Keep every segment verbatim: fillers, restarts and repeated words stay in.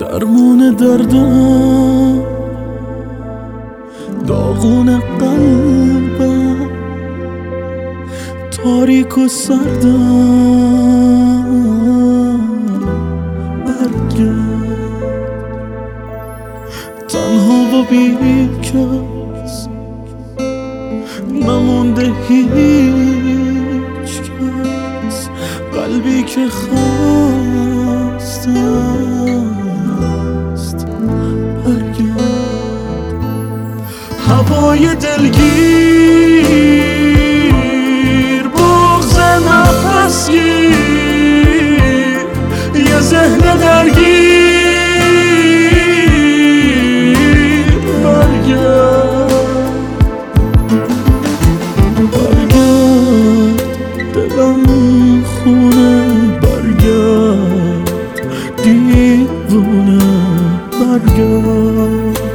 درمون دردم، داغون قلبم، تاریک و سردم. برگرد تنها و بی کس، نمونده هیچ کس، قلبی که خسته است. برگرد هوای دلگیر، بغض نفسگیر، یه ذهن درگیر. برگرد برگرد دلم خونه، برگرد دیوونه. برگرد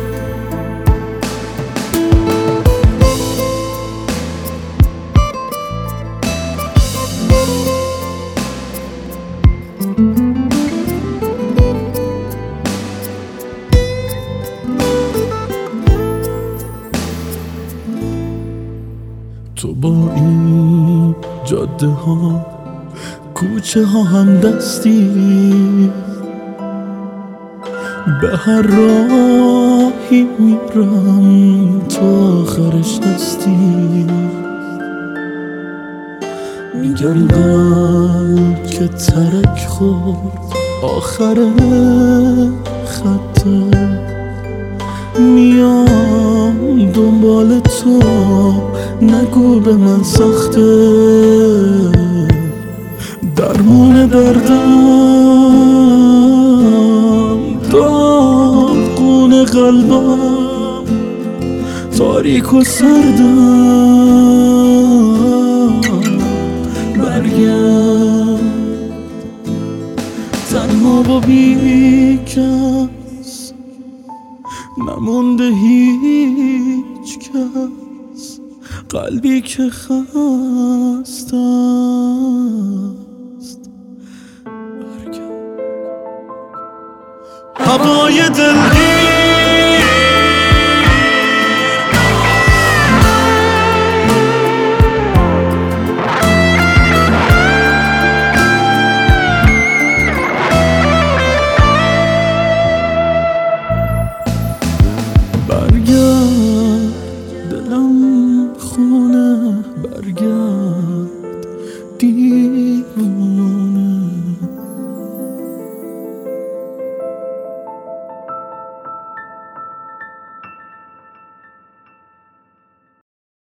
تو با این جاده ها، کوچه ها هم دستی، به هر راهی میرم تو آخرش هستی. میگن قلب که ترک خورد آخر خطه، میام دنبال تو، نگو به من سخته. درمون دردم، داغون قلبم، تاریک و سردم. برگرد تنها و بی کس، نمونده هیچ کس، قلبی که خسته است. برگرد هوای دلگیر، برگرد دلم خونه، برگرد